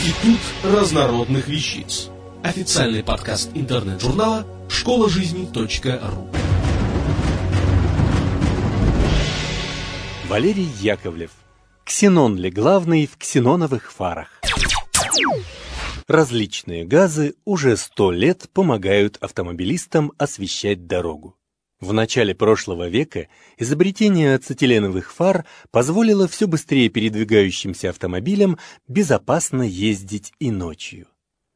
Институт разнородных вещиц. Официальный подкаст интернет-журнала школажизни.ру. Валерий Яковлев. Ксенон ли главный в ксеноновых фарах? Различные газы уже 100 лет помогают автомобилистам освещать дорогу. В начале прошлого века изобретение ацетиленовых фар позволило все быстрее передвигающимся автомобилям безопасно ездить и ночью.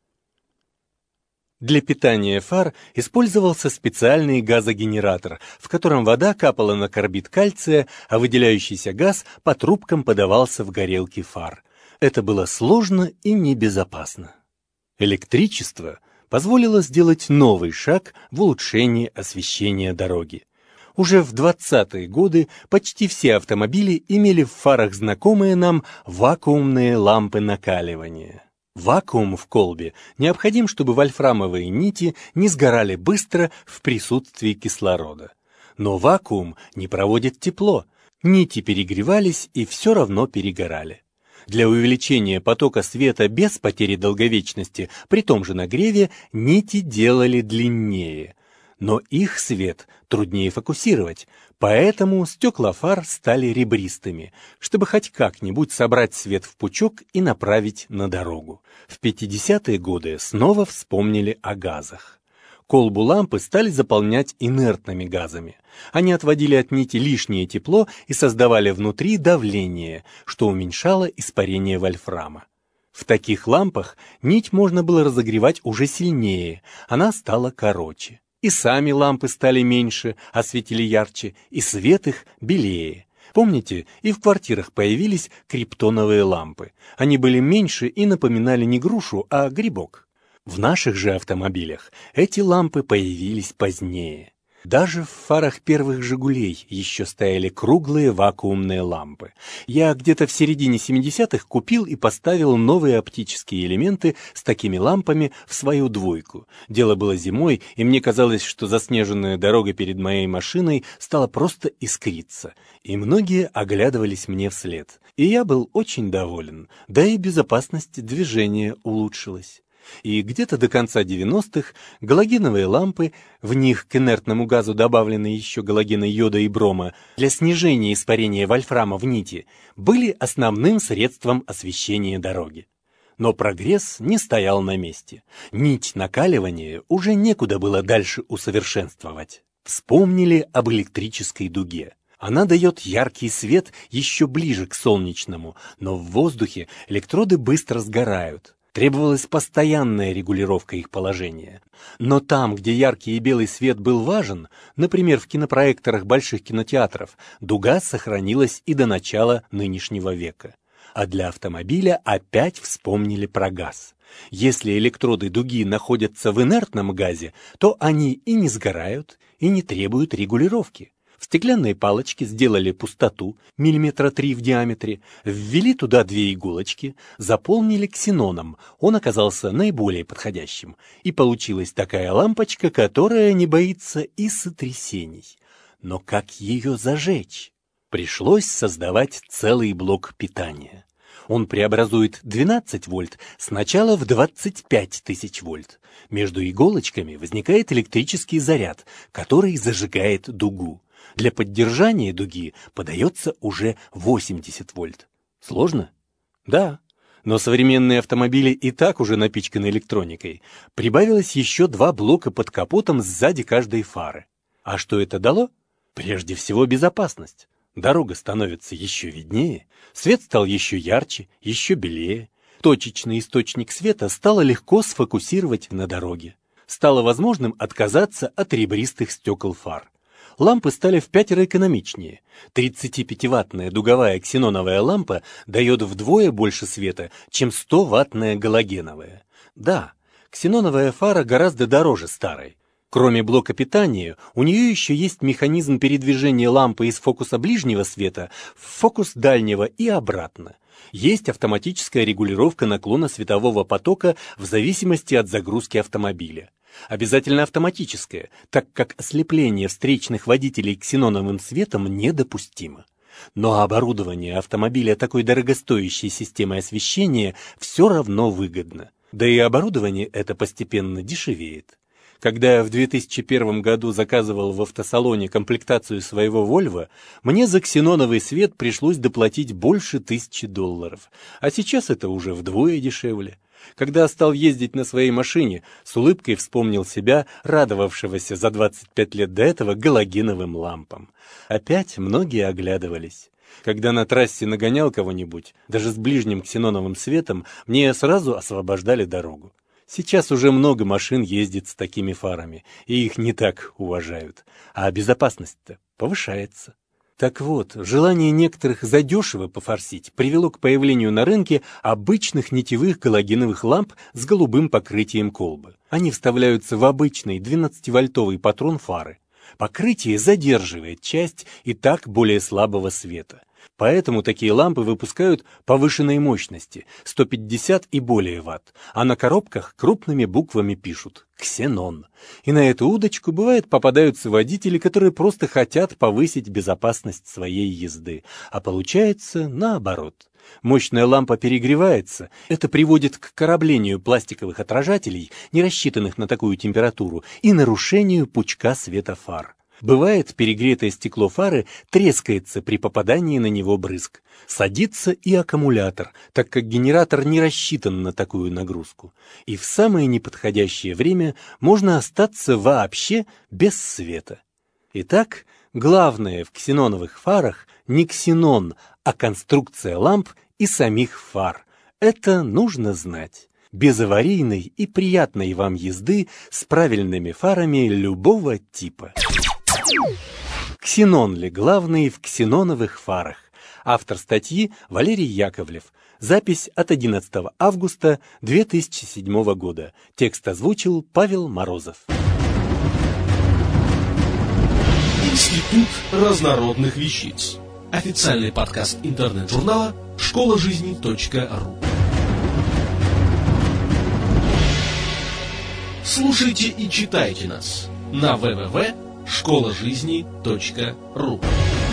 Для питания фар использовался специальный газогенератор, в котором вода капала на карбид кальция, а выделяющийся газ по трубкам подавался в горелки фар. Это было сложно и небезопасно. Электричество позволило сделать новый шаг в улучшении освещения дороги. Уже в 20-е годы почти все автомобили имели в фарах знакомые нам вакуумные лампы накаливания. Вакуум в колбе необходим, чтобы вольфрамовые нити не сгорали быстро в присутствии кислорода. Но вакуум не проводит тепло, нити перегревались и все равно перегорали. Для увеличения потока света без потери долговечности при том же нагреве нити делали длиннее. Но их свет труднее фокусировать, поэтому стекла фар стали ребристыми, чтобы хоть как-нибудь собрать свет в пучок и направить на дорогу. В 50-е годы снова вспомнили о газах. Колбу лампы стали заполнять инертными газами. Они отводили от нити лишнее тепло и создавали внутри давление, что уменьшало испарение вольфрама. В таких лампах нить можно было разогревать уже сильнее, она стала короче. И сами лампы стали меньше, а светили ярче, и свет их белее. Помните, и в квартирах появились криптоновые лампы. Они были меньше и напоминали не грушу, а грибок. В наших же автомобилях эти лампы появились позднее. Даже в фарах первых «Жигулей» еще стояли круглые вакуумные лампы. Я где-то в середине 70-х купил и поставил новые оптические элементы с такими лампами в свою двойку. Дело было зимой, и мне казалось, что заснеженная дорога перед моей машиной стала просто искриться, и многие оглядывались мне вслед. И я был очень доволен, да и безопасность движения улучшилась. И где-то до конца 90-х галогеновые лампы, в них к инертному газу добавлены еще галогены йода и брома, для снижения испарения вольфрама в нити, были основным средством освещения дороги. Но прогресс не стоял на месте. Нить накаливания уже некуда было дальше усовершенствовать. Вспомнили об электрической дуге. Она дает яркий свет еще ближе к солнечному, но в воздухе электроды быстро сгорают. Требовалась постоянная регулировка их положения. Но там, где яркий и белый свет был важен, например, в кинопроекторах больших кинотеатров, дуга сохранилась и до начала нынешнего века. А для автомобиля опять вспомнили про газ. Если электроды дуги находятся в инертном газе, то они и не сгорают, и не требуют регулировки. В стеклянной палочке сделали пустоту, 3 мм в диаметре, ввели туда 2 иголочки, заполнили ксеноном, он оказался наиболее подходящим, и получилась такая лампочка, которая не боится и сотрясений. Но как ее зажечь? Пришлось создавать целый блок питания. Он преобразует 12 вольт сначала в 25 тысяч вольт. Между иголочками возникает электрический заряд, который зажигает дугу. Для поддержания дуги подается уже 80 вольт. Сложно? Да. Но современные автомобили и так уже напичканы электроникой. Прибавилось еще 2 блока под капотом сзади каждой фары. А что это дало? Прежде всего безопасность. Дорога становится еще виднее, свет стал еще ярче, еще белее. Точечный источник света стало легко сфокусировать на дороге. Стало возможным отказаться от ребристых стекол фар. Лампы стали в 5 раз экономичнее. 35-ваттная дуговая ксеноновая лампа дает вдвое больше света, чем 100-ваттная галогеновая. Да, ксеноновая фара гораздо дороже старой. Кроме блока питания, у нее еще есть механизм передвижения лампы из фокуса ближнего света в фокус дальнего и обратно. Есть автоматическая регулировка наклона светового потока в зависимости от загрузки автомобиля. Обязательно автоматическое, так как ослепление встречных водителей ксеноновым светом недопустимо. Но оборудование автомобиля такой дорогостоящей системой освещения все равно выгодно. Да и оборудование это постепенно дешевеет. Когда я в 2001 году заказывал в автосалоне комплектацию своего Volvo, мне за ксеноновый свет пришлось доплатить больше $1000, а сейчас это уже вдвое дешевле. Когда стал ездить на своей машине, с улыбкой вспомнил себя, радовавшегося за 25 лет до этого галогеновым лампам. Опять многие оглядывались. Когда на трассе нагонял кого-нибудь, даже с ближним ксеноновым светом, мне сразу освобождали дорогу. Сейчас уже много машин ездит с такими фарами, и их не так уважают, а безопасность-то повышается. Так вот, желание некоторых задешево пофорсить привело к появлению на рынке обычных нитевых галогеновых ламп с голубым покрытием колбы. Они вставляются в обычный 12-вольтовый патрон фары. Покрытие задерживает часть и так более слабого света. Поэтому такие лампы выпускают повышенной мощности, 150 и более ватт, а на коробках крупными буквами пишут «Ксенон». И на эту удочку бывает попадаются водители, которые просто хотят повысить безопасность своей езды, а получается наоборот. Мощная лампа перегревается, это приводит к кораблению пластиковых отражателей, не рассчитанных на такую температуру, и нарушению пучка света фар. Бывает, перегретое стекло фары трескается при попадании на него брызг. Садится и аккумулятор, так как генератор не рассчитан на такую нагрузку. И в самое неподходящее время можно остаться вообще без света. Итак, главное в ксеноновых фарах не ксенон, а конструкция ламп и самих фар. Это нужно знать. Без аварийной и приятной вам езды с правильными фарами любого типа. Ксенон ли главный в ксеноновых фарах? Автор статьи Валерий Яковлев. Запись от 11 августа 2007 года. Текст озвучил Павел Морозов. Институт разнородных вещиц. Официальный подкаст интернет-журнала школажизни.ру. Слушайте и читайте нас на www.школажизни.ру.